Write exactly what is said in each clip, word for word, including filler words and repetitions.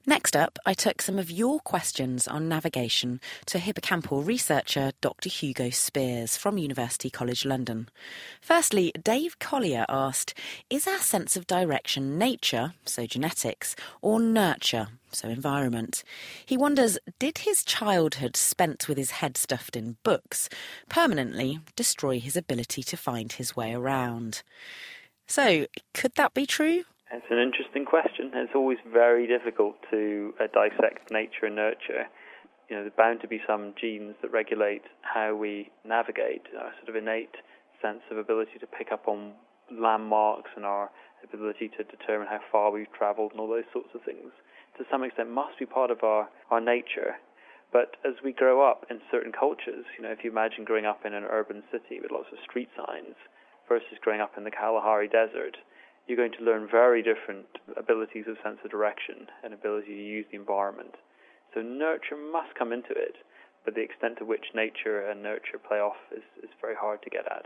Next up, I took some of your questions on navigation to hippocampal researcher Doctor Hugo Spears from University College London. Firstly, Dave Collier asked, is our sense of direction nature, so genetics, or nurture, so environment? He wonders, did his childhood spent with his head stuffed in books permanently destroy his ability to find his way around? So, could that be true? It's an interesting question. It's always very difficult to uh, dissect nature and nurture. You know, there's bound to be some genes that regulate how we navigate, our sort of innate sense of ability to pick up on landmarks and our ability to determine how far we've travelled and all those sorts of things, to some extent must be part of our, our nature. But as we grow up in certain cultures, you know, if you imagine growing up in an urban city with lots of street signs versus growing up in the Kalahari Desert, you're going to learn very different abilities of sense of direction and ability to use the environment. So nurture must come into it, but the extent to which nature and nurture play off is, is very hard to get at.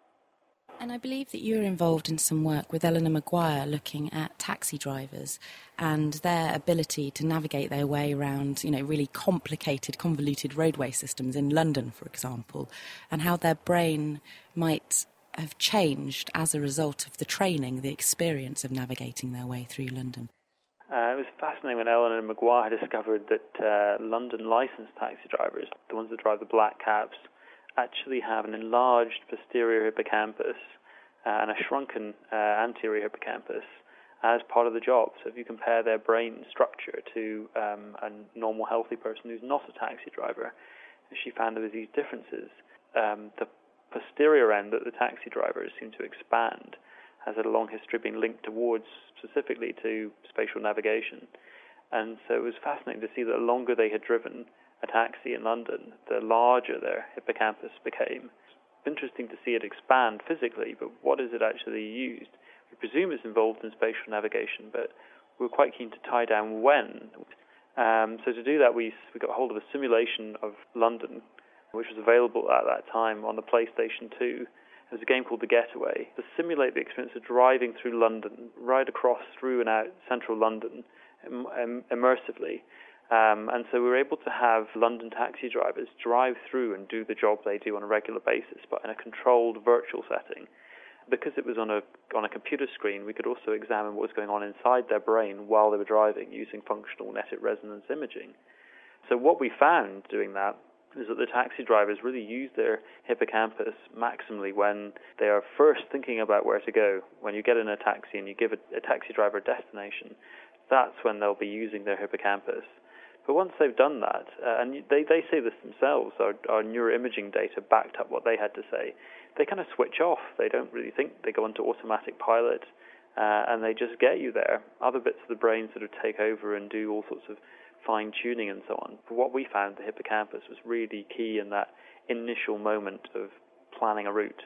And I believe that you're involved in some work with Eleanor Maguire looking at taxi drivers and their ability to navigate their way around, you know, really complicated, convoluted roadway systems in London, for example, and how their brain might have changed as a result of the training, the experience of navigating their way through London. Uh, it was fascinating when Eleanor Maguire discovered that uh, London licensed taxi drivers, the ones that drive the black cabs, actually have an enlarged posterior hippocampus uh, and a shrunken uh, anterior hippocampus as part of the job. So if you compare their brain structure to um, a normal healthy person who's not a taxi driver, she found there was these differences. Um, the posterior end that the taxi drivers seem to expand has had a long history of being linked towards specifically to spatial navigation. And so it was fascinating to see that the longer they had driven a taxi in London, the larger their hippocampus became. It's interesting to see it expand physically, but what is it actually used? We presume it's involved in spatial navigation, but we were quite keen to tie down when. Um, so to do that, we, we got hold of a simulation of London, which was available at that time on the PlayStation two. It was a game called The Getaway, to simulate the experience of driving through London, right across through and out central London, im- im- immersively. Um, and so we were able to have London taxi drivers drive through and do the job they do on a regular basis, but in a controlled virtual setting. Because it was on a on a computer screen, we could also examine what was going on inside their brain while they were driving using functional magnetic resonance imaging. So what we found doing that is that the taxi drivers really use their hippocampus maximally when they are first thinking about where to go. When you get in a taxi and you give a, a taxi driver a destination, that's when they'll be using their hippocampus. But once they've done that, uh, and they, they say this themselves, our, our neuroimaging data backed up what they had to say, they kind of switch off. They don't really think. They go into automatic pilot, uh, and they just get you there. Other bits of the brain sort of take over and do all sorts of fine-tuning and so on. But what we found, the hippocampus was really key in that initial moment of planning a route.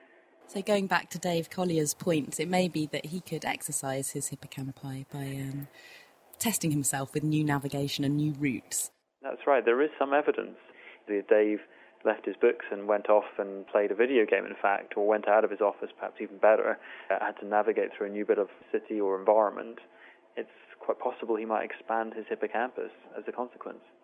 So going back to Dave Collier's point, it may be that he could exercise his hippocampi by um, testing himself with new navigation and new routes. That's right. There is some evidence. Dave left his books and went off and played a video game, in fact, or went out of his office, perhaps even better, uh, had to navigate through a new bit of city or environment. It's quite possible he might expand his hippocampus as a consequence.